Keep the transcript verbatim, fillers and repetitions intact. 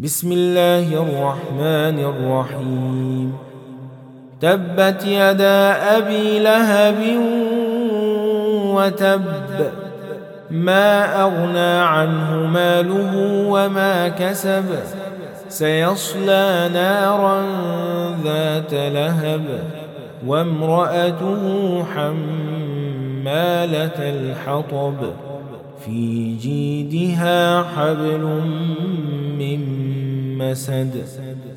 بسم الله الرحمن الرحيم. تبت يدا أبي لهب وتب، ما أغنى عنه ماله وما كسب، سيصلى نارا ذات لهب وامرأته حمالة الحطب في جيدها حبل من مسد.